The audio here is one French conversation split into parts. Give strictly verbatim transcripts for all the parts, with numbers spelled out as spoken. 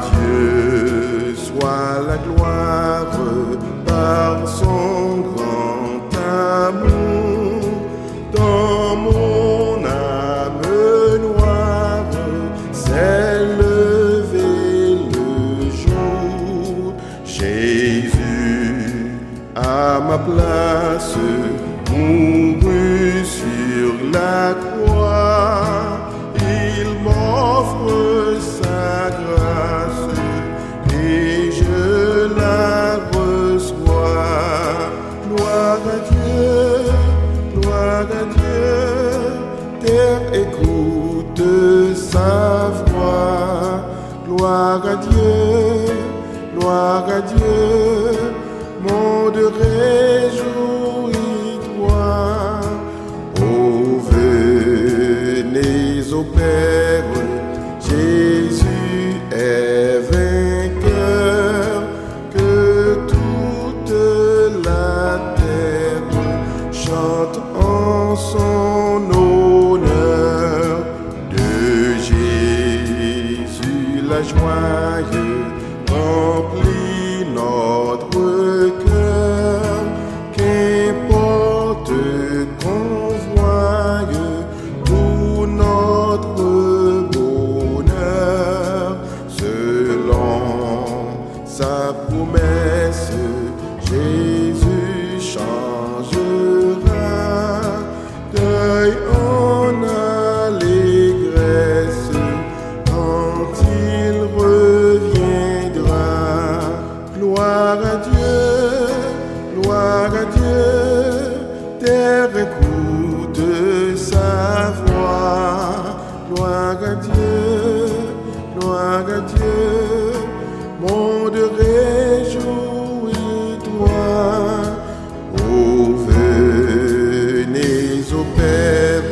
Dieu soit la gloire par son grand amour. Dans mon âme noire s'est levé le jour. Jésus à ma place mourut sur la croix. Il m'offre sa grâce et je la reçois. Gloire à Dieu, gloire à Dieu, terre écoute sa voix. Gloire à Dieu, gloire à Dieu, monde réjouis-toi. Oh, venez au Père, Jésus est vainqueur, que toute la terre chante en son honneur. De Jésus la joie remplit notre cœur, qu'importe qu'on voie tout notre bonheur. Selon sa promesse, Jésus changera deuil en allégresse quand il reviendra. Gloire à Dieu, gloire à Dieu, terre écoute sa voix. Gloire à Dieu, gloire à Dieu, monde réjouis-toi. Oh, venez au Père,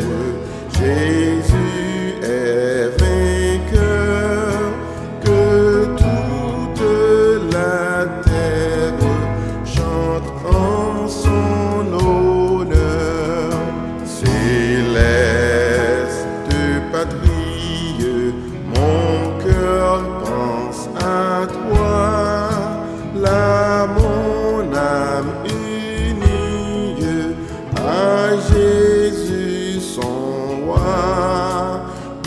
Jésus est vainqueur, que toute la terre chante en son honneur. Céleste patrie, mon cœur pense à toi. Là mon âme unie à Jésus son roi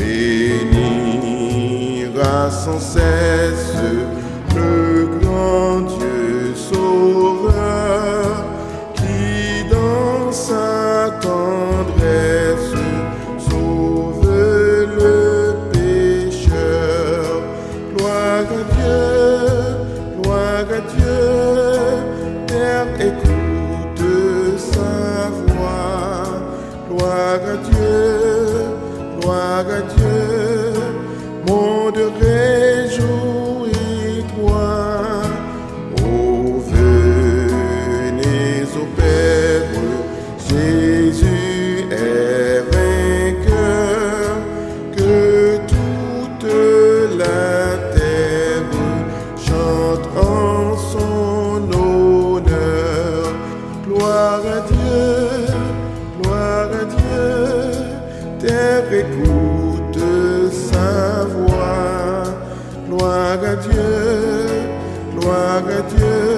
bénira sans cesse le grand Dieu sauveur, qui dans sa tendresse sauve le pécheur. Gloire à Dieu, gloire à Dieu, terre écoute sa voix. Gloire à Dieu, gloire à Dieu, monde réjouis-toi. Oh, venez au Père, Jésus est vainqueur, que toute la terre chante en son honneur. Gloire à Dieu, gloire à Dieu, terre écoute sa voix. Gloire à Dieu, gloire à Dieu,